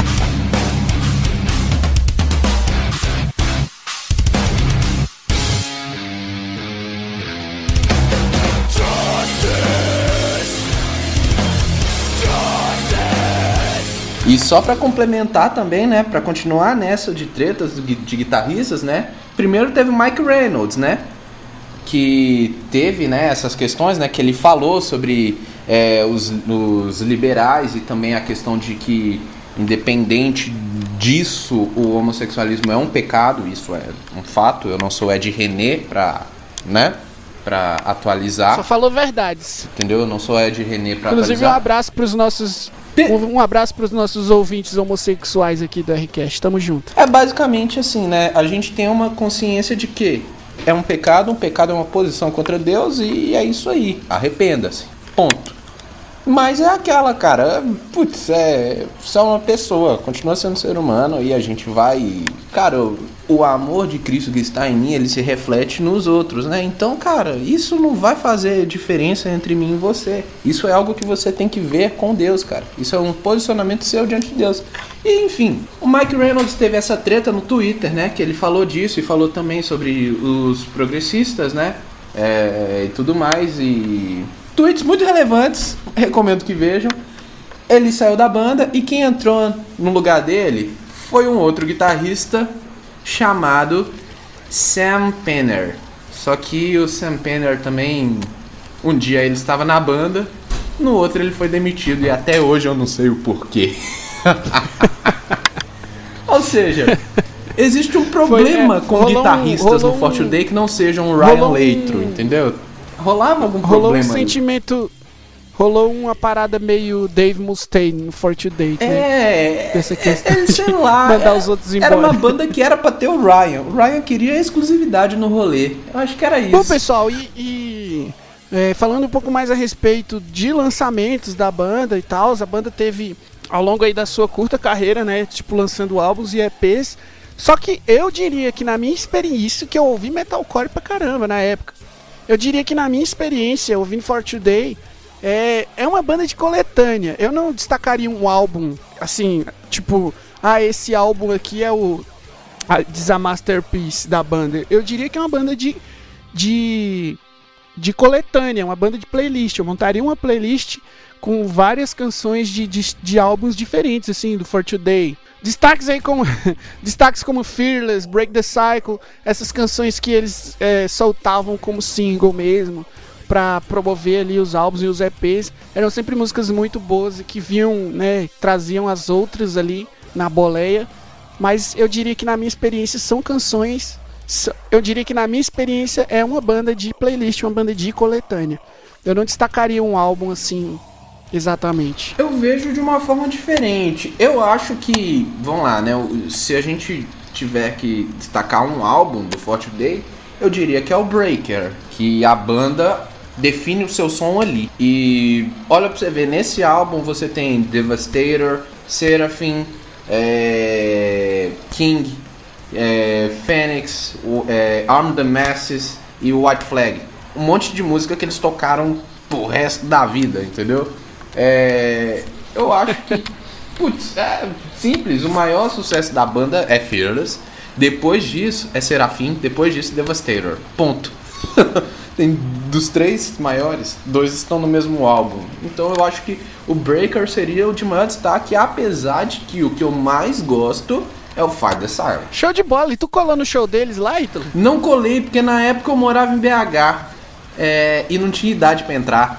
E só pra complementar também, né, pra continuar nessa de tretas de guitarristas, né, primeiro teve o Mike Reynolds, né, que teve, né, essas questões, né, que ele falou sobre os liberais e também a questão de que, independente disso, o homossexualismo é um pecado, isso é um fato. Eu não sou Ed René pra atualizar. Só falou verdades. Entendeu? Eu não sou Ed René pra Inclusive, atualizar. Um abraço pros nossos ouvintes homossexuais aqui do RCast. Tamo junto. É basicamente assim, né? A gente tem uma consciência de que é um pecado é uma posição contra Deus e é isso aí. Arrependa-se. Ponto. Mas é aquela, cara, putz, é só uma pessoa, continua sendo ser humano e a gente vai... Cara, o amor de Cristo que está em mim, ele se reflete nos outros, né? Então, cara, isso não vai fazer diferença entre mim e você. Isso é algo que você tem que ver com Deus, cara. Isso é um posicionamento seu diante de Deus. E, enfim, o Mike Reynolds teve essa treta no Twitter, né? Que ele falou disso e falou também sobre os progressistas, né? E tudo mais, e... Tweets muito relevantes, recomendo que vejam. Ele saiu da banda e quem entrou no lugar dele foi um outro guitarrista chamado Sam Penner. Só que o Sam Penner também, um dia ele estava na banda, no outro ele foi demitido e até hoje eu não sei o porquê. Ou seja, existe um problema com guitarristas no Forte Day que não sejam o Ryan Leitro, entendeu? Rolava algum problema? Rolou um sentimento. Rolou uma parada meio Dave Mustaine no Forte Date, né? Essa questão sei lá. Mandar os outros embora. Era uma banda que era pra ter o Ryan. O Ryan queria exclusividade no rolê. Eu acho que era isso. Bom, pessoal, falando um pouco mais a respeito de lançamentos da banda e tal, a banda teve, ao longo aí da sua curta carreira, né? Tipo, lançando álbuns e EPs. Só que eu diria que na minha experiência, que eu ouvi metalcore pra caramba na época. Eu diria que na minha experiência, ouvindo For Today, é uma banda de coletânea. Eu não destacaria um álbum, assim, tipo... esse álbum aqui é This a Masterpiece da banda. Eu diria que é uma banda de coletânea, uma banda de playlist. Eu montaria uma playlist com várias canções de álbuns diferentes, assim, do For Today. Destaques como Fearless, Break the Cycle, essas canções que eles soltavam como single mesmo, pra promover ali os álbuns e os EPs, eram sempre músicas muito boas e que vinham, né, traziam as outras ali na boleia, mas eu diria que na minha experiência são canções, eu diria que na minha experiência é uma banda de playlist, uma banda de coletânea. Eu não destacaria um álbum assim... Exatamente. Eu vejo de uma forma diferente. Eu acho que, vamos lá, né? Se a gente tiver que destacar um álbum do Forte Day, eu diria que é o Breaker, que a banda define o seu som ali. E olha pra você ver, nesse álbum você tem Devastator, Seraphim, King, Phoenix, Arm the Masses e o White Flag. Um monte de música que eles tocaram pro resto da vida, entendeu? Eu acho que, putz, é simples. O maior sucesso da banda é Fearless. Depois disso é Seraphim. Depois disso Devastator. Ponto. Tem dos três maiores, 2 estão no mesmo álbum. Então eu acho que o Breaker seria o de maior destaque, apesar de que o que eu mais gosto é o Fight the Siren. Show de bola. E tu colou no show deles lá, Ítalo? Não colei, porque na época eu morava em BH e não tinha idade pra entrar.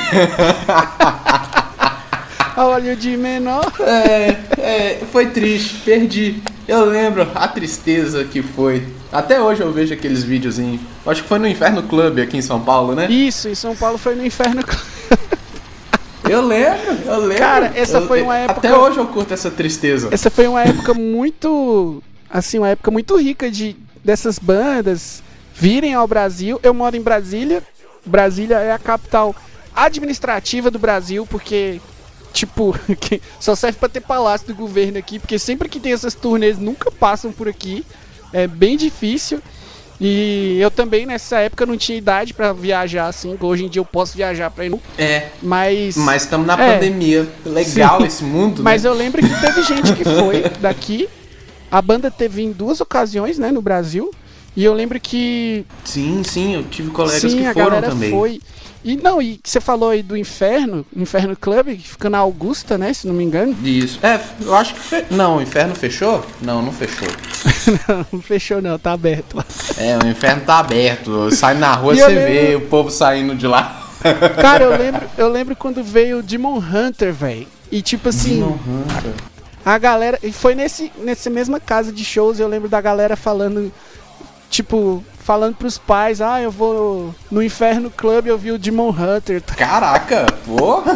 Olha o de menor. Foi triste, perdi. Eu lembro a tristeza que foi. Até hoje eu vejo aqueles videozinhos. Acho que foi no Inferno Club aqui em São Paulo, né? Isso, em São Paulo foi no Inferno Club. Eu lembro. Cara, essa foi uma época... Até hoje eu curto essa tristeza. Essa foi uma época muito... Assim, uma época muito rica dessas bandas virem ao Brasil. Eu moro em Brasília. Brasília é a capital administrativa do Brasil, porque, tipo, só serve pra ter palácio do governo aqui, porque sempre que tem essas turnês nunca passam por aqui, é bem difícil. E eu também nessa época não tinha idade pra viajar assim, hoje em dia eu posso viajar pra ir no... Mas estamos na pandemia, legal. Sim. Esse mundo, mas né? Eu lembro que teve gente que foi daqui, a banda teve em 2 ocasiões, né, no Brasil, e eu lembro que... Sim, eu tive colegas que foram também. Sim, a galera foi... E você falou aí do Inferno Club, que fica na Augusta, né, se não me engano. Isso. Eu acho que... Não, o Inferno fechou? Não fechou. Não fechou não, tá aberto lá. O Inferno tá aberto. Sai na rua, você vê o povo saindo de lá. Cara, eu lembro quando veio o Demon Hunter, velho. E tipo assim... Demon Hunter. A galera... E foi nessa mesma casa de shows, eu lembro da galera falando... Tipo... Falando pros pais, eu vou no Inferno Club, eu vi o Demon Hunter. Caraca, porra!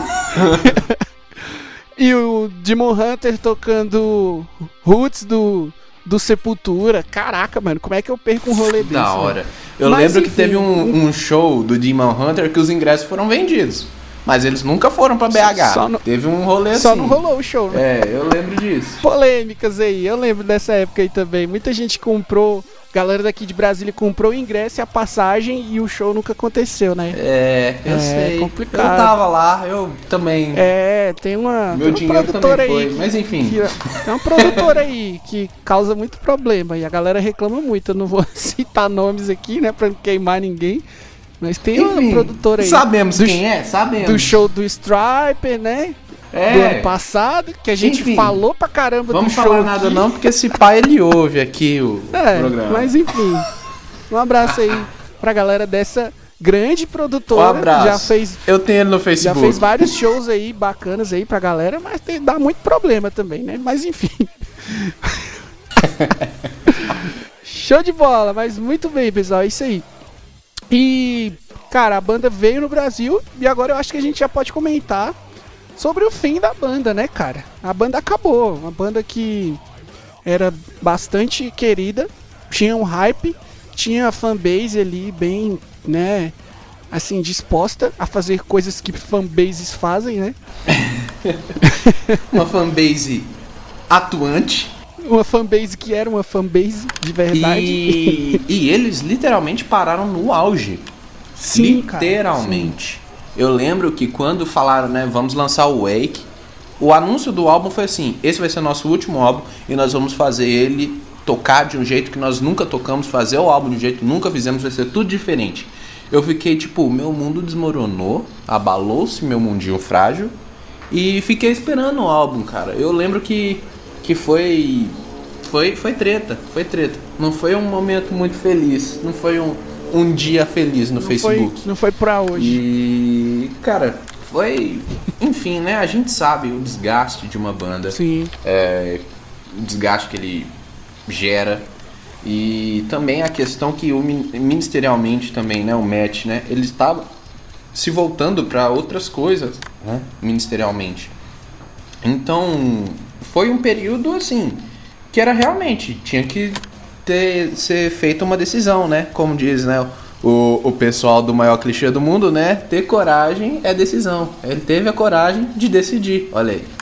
E o Demon Hunter tocando Roots do Sepultura. Caraca, mano, como é que eu perco um rolê desse? Da hora. Eu lembro que teve um show do Demon Hunter que os ingressos foram vendidos. Mas eles nunca foram pra BH. Teve um rolê assim. Só não rolou o show, né? É, eu lembro disso. Polêmicas aí, eu lembro dessa época aí também. Muita gente comprou, galera daqui de Brasília comprou o ingresso e a passagem e o show nunca aconteceu, né? Eu sei. Complicado. Eu tava lá, eu também. Tem uma produtora aí. Foi, mas enfim. Tem uma produtora aí que causa muito problema e a galera reclama muito. Eu não vou citar nomes aqui, né, pra não queimar ninguém. Mas tem uma produtora aí. Sabemos quem é, sabemos. Do show do Striper, né? Do ano passado, que a gente falou pra caramba do show. Vamos falar nada não, porque esse pai ele ouve aqui o programa. Mas enfim, um abraço aí pra galera dessa grande produtora. Um abraço. Já fez, eu tenho ele no Facebook. Já fez vários shows aí bacanas aí pra galera, mas dá muito problema também, né? Mas enfim. Show de bola, mas muito bem, pessoal, é isso aí. E, cara, a banda veio no Brasil e agora eu acho que a gente já pode comentar sobre o fim da banda, né, cara? A banda acabou, uma banda que era bastante querida, tinha um hype, tinha a fanbase ali bem, né, assim, disposta a fazer coisas que fanbases fazem, né? Uma fanbase atuante. Uma fanbase que era uma fanbase de verdade. E eles literalmente pararam no auge. Sim, literalmente. Cara, sim. Eu lembro que quando falaram, né, vamos lançar o Wake, o anúncio do álbum foi assim, esse vai ser nosso último álbum e nós vamos fazer ele tocar de um jeito que nós nunca tocamos, fazer o álbum de um jeito que nunca fizemos, vai ser tudo diferente. Eu fiquei tipo, meu mundo desmoronou, abalou-se meu mundinho frágil e fiquei esperando o álbum, cara. Eu lembro que foi treta. Não foi um momento muito feliz. Não foi um dia feliz no Facebook. Não foi pra hoje. E, cara, foi... Enfim, né? A gente sabe o desgaste de uma banda. Sim. O desgaste que ele gera. E também a questão que ministerialmente também, né? O Matt, né? Ele estava se voltando para outras coisas, né? Ministerialmente. Então... Foi um período, assim, que era realmente, tinha que ser feita uma decisão, né? Como diz, né, o pessoal do maior clichê do mundo, né? Ter coragem é decisão. Ele teve a coragem de decidir, olha aí.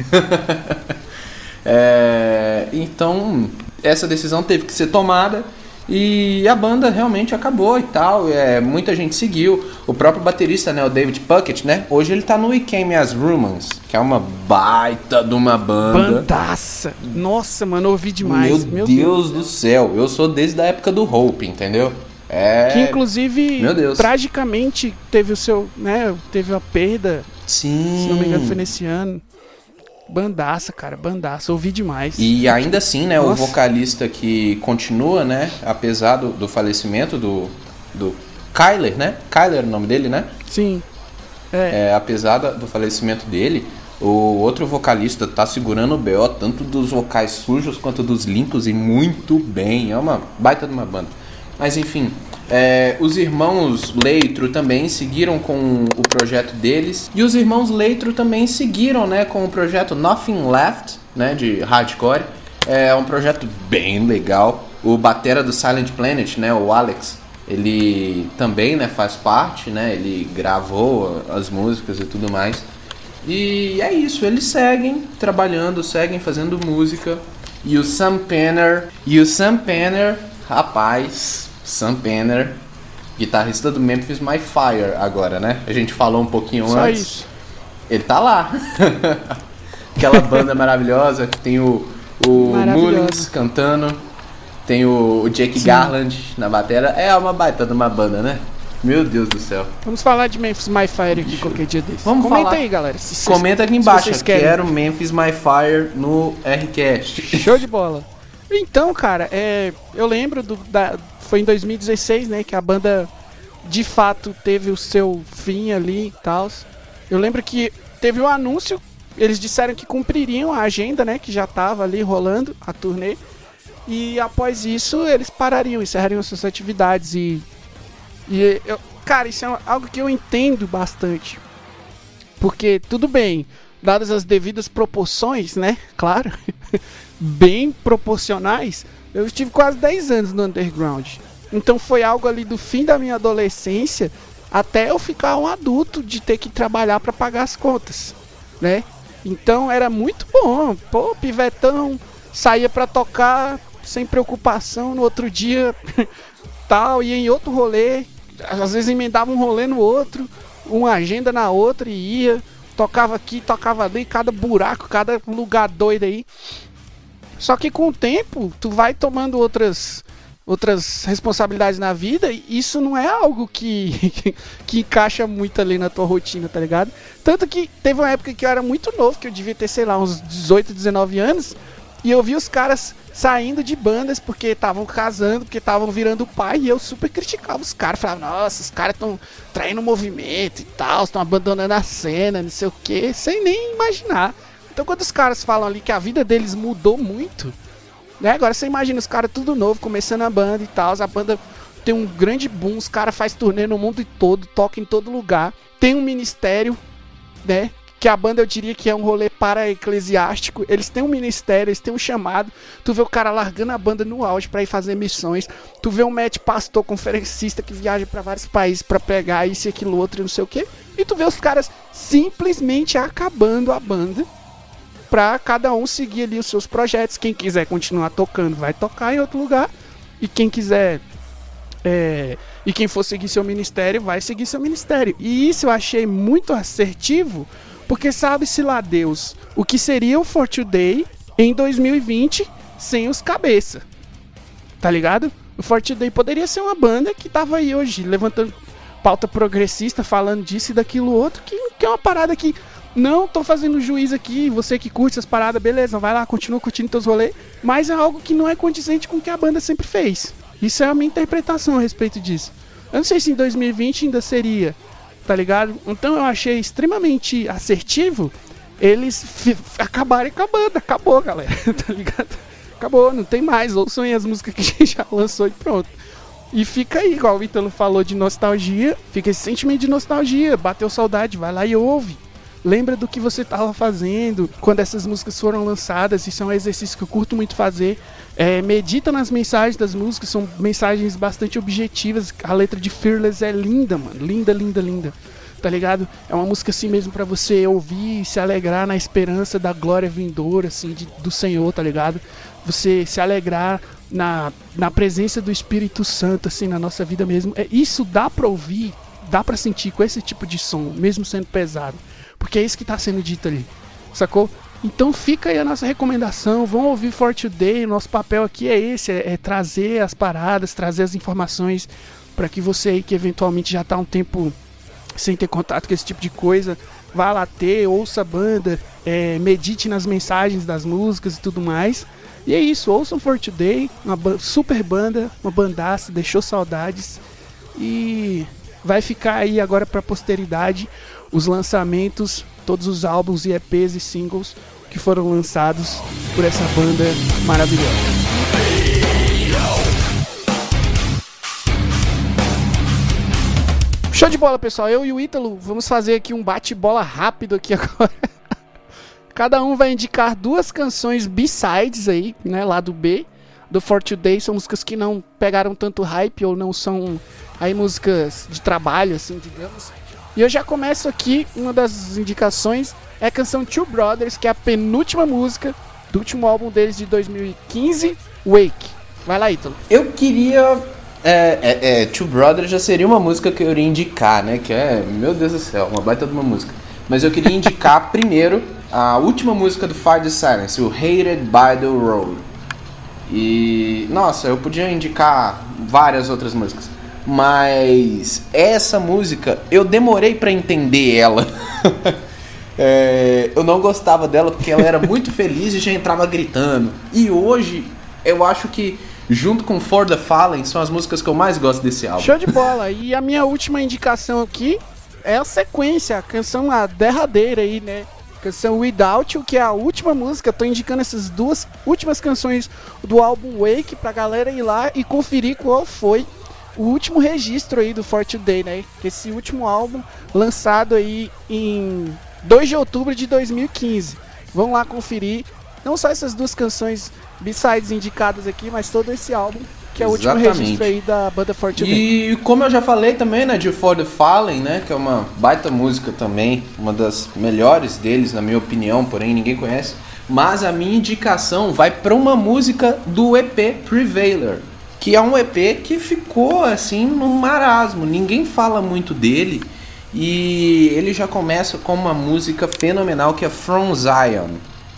Então, essa decisão teve que ser tomada e a banda realmente acabou e tal. Muita gente seguiu. O próprio baterista, né, o David Puckett, né? Hoje ele tá no We Came As Humans, que é uma baita de uma banda. Bandaça! Nossa, mano, eu ouvi demais. Meu Deus do céu. Eu sou desde a época do Hope, entendeu? Que inclusive, tragicamente, teve o seu, né? Teve a perda. Sim. Se não me engano, foi nesse ano. Bandaça, cara, bandaça, ouvi demais. E ainda assim, né, o vocalista que continua, né, apesar do falecimento do Kyler, né? Kyler é o nome dele, né? Sim. Apesar do falecimento dele, o outro vocalista tá segurando o BO, tanto dos vocais sujos quanto dos limpos, e muito bem. É uma baita de uma banda. Mas enfim, os irmãos Leitro também seguiram com o projeto deles. E os irmãos Leitro também seguiram, né, com o projeto Nothing Left, né, de hardcore. É um projeto bem legal. O batera do Silent Planet, né, o Alex, ele também, né, faz parte, né, ele gravou as músicas e tudo mais. E é isso, eles seguem trabalhando, seguem fazendo música. E o Sam Penner, rapaz, Sam Penner, guitarrista do Memphis My Fire agora, né? A gente falou um pouquinho só antes. Isso. Ele tá lá. Aquela banda maravilhosa que tem o Mullins cantando, tem o Jake Garland na bateria. É uma baita de uma banda, né? Meu Deus do céu. Vamos falar de Memphis My Fire aqui qualquer dia desse. Comenta aí, galera. Comenta aqui embaixo. Quero Memphis My Fire no Rcast. Show de bola. Então, cara, eu lembro foi em 2016, né, que a banda de fato teve o seu fim ali e tal. Eu lembro que teve um anúncio, eles disseram que cumpririam a agenda, né, que já tava ali rolando a turnê. E após isso, eles parariam, encerrariam suas atividades cara, isso é algo que eu entendo bastante. Porque, tudo bem, dadas as devidas proporções, né? Claro, bem proporcionais, eu estive quase 10 anos no underground. Então foi algo ali do fim da minha adolescência até eu ficar um adulto de ter que trabalhar para pagar as contas, né? Então era muito bom, pô, pivetão, saía para tocar sem preocupação, no outro dia tal, ia em outro rolê, às vezes emendava um rolê no outro, uma agenda na outra e ia, tocava aqui, tocava ali, cada buraco, cada lugar doido aí. Só que com o tempo, tu vai tomando outras responsabilidades na vida e isso não é algo que encaixa muito ali na tua rotina, tá ligado? Tanto que teve uma época que eu era muito novo, que eu devia ter, sei lá, uns 18, 19 anos, e eu vi os caras saindo de bandas porque estavam casando, porque estavam virando pai, e eu super criticava os caras, falava, nossa, os caras estão traindo o movimento e tal, estão abandonando a cena, não sei o que, sem nem imaginar. Então quando os caras falam ali que a vida deles mudou muito, né? Agora você imagina os caras tudo novo, começando a banda e tal, a banda tem um grande boom, os caras fazem turnê no mundo todo, tocam em todo lugar, tem um ministério, né? Que a banda eu diria que é um rolê para-eclesiástico, eles têm um ministério, eles têm um chamado, tu vê o cara largando a banda no auge pra ir fazer missões, tu vê um pastor conferencista que viaja pra vários países pra pregar isso e aquilo outro e não sei o que, e tu vê os caras simplesmente acabando a banda pra cada um seguir ali os seus projetos. Quem quiser continuar tocando vai tocar em outro lugar, e quem quiser e quem for seguir seu ministério vai seguir seu ministério. E isso eu achei muito assertivo, porque sabe-se lá Deus o que seria o For Today em 2020 sem os cabeça, tá ligado? O For Today poderia ser uma banda que tava aí hoje levantando pauta progressista, falando disso e daquilo outro, que é uma parada que não tô fazendo juiz aqui, você que curte essas paradas, beleza, vai lá, continua curtindo teus rolês, mas é algo que não é condizente com o que a banda sempre fez. Isso é a minha interpretação a respeito disso. Eu não sei se em 2020 ainda seria, tá ligado? Então eu achei extremamente assertivo eles acabarem com a banda, acabou, galera, tá ligado? Acabou, não tem mais, ouçam aí as músicas que a gente já lançou e pronto. E fica aí, igual o Ítalo falou de nostalgia, fica esse sentimento de nostalgia, bateu saudade, vai lá e ouve. Lembra do que você estava fazendo quando essas músicas foram lançadas. Isso é um exercício que eu curto muito fazer. Medita nas mensagens das músicas, são mensagens bastante objetivas. A letra de Fearless é linda, mano. Linda, linda, linda. Tá ligado? É uma música assim mesmo pra você ouvir e se alegrar na esperança da glória vindoura, assim, do Senhor, tá ligado? Você se alegrar na presença do Espírito Santo, assim, na nossa vida mesmo. Isso dá pra ouvir, dá pra sentir com esse tipo de som, mesmo sendo pesado. Porque é isso que tá sendo dito ali, sacou? Então fica aí a nossa recomendação, vão ouvir For Today, nosso papel aqui é esse, é trazer as paradas, trazer as informações para que você aí que eventualmente já tá um tempo sem ter contato com esse tipo de coisa, vá lá ter, ouça a banda, medite nas mensagens das músicas e tudo mais. E é isso, ouçam For Today, uma super banda, uma bandaça, deixou saudades e vai ficar aí agora pra posteridade os lançamentos, todos os álbuns e EPs e singles que foram lançados por essa banda maravilhosa. Show de bola, pessoal. Eu e o Ítalo vamos fazer aqui um bate-bola rápido aqui agora. Cada um vai indicar 2 canções B-sides aí, né, lado B do For Today. São músicas que não pegaram tanto hype ou não são aí músicas de trabalho, assim, digamos. E eu já começo aqui, uma das indicações é a canção Two Brothers, que é a penúltima música do último álbum deles de 2015, Wake. Vai lá, Ítalo. Eu queria... Two Brothers já seria uma música que eu iria indicar, né? Que meu Deus do céu, uma baita de uma música. Mas eu queria indicar primeiro a última música do Fight the Silence, o Hated by the Road. E, nossa, eu podia indicar várias outras músicas, mas essa música eu demorei pra entender ela. Eu não gostava dela porque ela era muito feliz e já entrava gritando. E hoje eu acho que junto com For the Fallen são as músicas que eu mais gosto desse álbum. Show de bola. E a minha última indicação aqui é a sequência, a canção a derradeira aí, né? Canção Without You, que é a última música. Eu tô indicando essas 2 últimas canções do álbum Wake pra galera ir lá e conferir qual foi o último registro aí do For Today, né? Esse último álbum lançado aí em 2 de outubro de 2015. Vão lá conferir não só essas 2 canções B-sides indicadas aqui, mas todo esse álbum que é o último registro aí da banda For Today. E como eu já falei também, né, de For the Fallen, né, que é uma baita música também, uma das melhores deles, na minha opinião, porém ninguém conhece. Mas a minha indicação vai para uma música do EP Prevailer, que é um EP que ficou assim no marasmo, ninguém fala muito dele. E ele já começa com uma música fenomenal que é From Zion.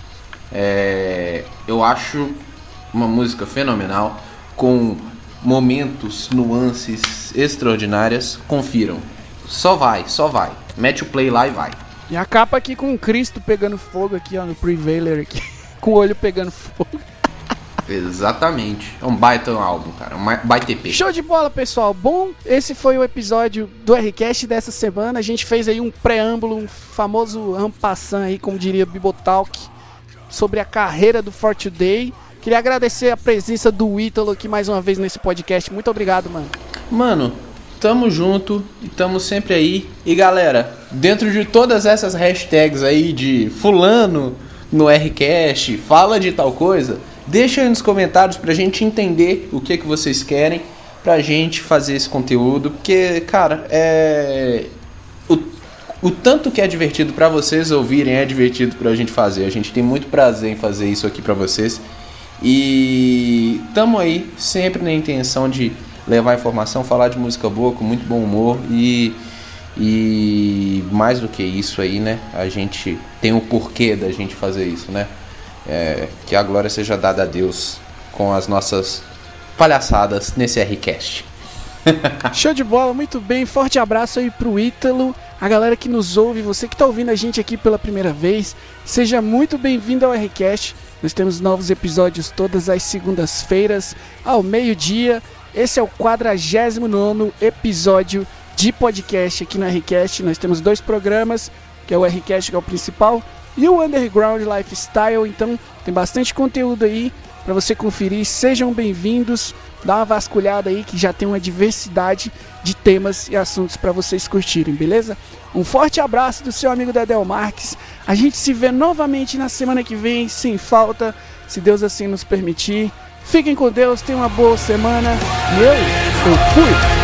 Eu acho uma música fenomenal, com momentos, nuances extraordinárias. Confiram. Só vai. Mete o play lá e vai. E a capa aqui com o Cristo pegando fogo aqui, ó, no Prevailer aqui. Com o olho pegando fogo. Exatamente. É um baita álbum, cara. Um baita EP. Show de bola, pessoal. Bom, esse foi o episódio do Rcast dessa semana. A gente fez aí um preâmbulo, um famoso en passant aí, como diria Bibotalk, sobre a carreira do For Today. Queria agradecer a presença do Ítalo aqui mais uma vez nesse podcast. Muito obrigado, mano. Mano, tamo junto e tamo sempre aí. E galera, dentro de todas essas hashtags aí de fulano no Rcast, fala de tal coisa, deixa aí nos comentários pra gente entender o que vocês querem pra gente fazer esse conteúdo. Porque, cara, o tanto que é divertido pra vocês ouvirem é divertido pra gente fazer. A gente tem muito prazer em fazer isso aqui pra vocês. E tamo aí sempre na intenção de levar informação, falar de música boa, com muito bom humor. E mais do que isso aí, né? A gente tem o porquê da gente fazer isso, né? Que a glória seja dada a Deus com as nossas palhaçadas nesse Rcast. Show de bola, muito bem. Forte abraço aí pro Ítalo, a galera que nos ouve, você que tá ouvindo a gente aqui pela primeira vez, seja muito bem-vindo ao Rcast. Nós temos novos episódios todas as segundas-feiras ao meio-dia. Esse é o 49º episódio de podcast aqui no Rcast. Nós temos 2 programas, que é o Rcast, que é o principal, e o Underground Lifestyle. Então tem bastante conteúdo aí para você conferir. Sejam bem-vindos. Dá uma vasculhada aí que já tem uma diversidade de temas e assuntos para vocês curtirem, beleza? Um forte abraço do seu amigo Dedel Marques. A gente se vê novamente na semana que vem, sem falta, se Deus assim nos permitir. Fiquem com Deus, tenham uma boa semana. Eu fui!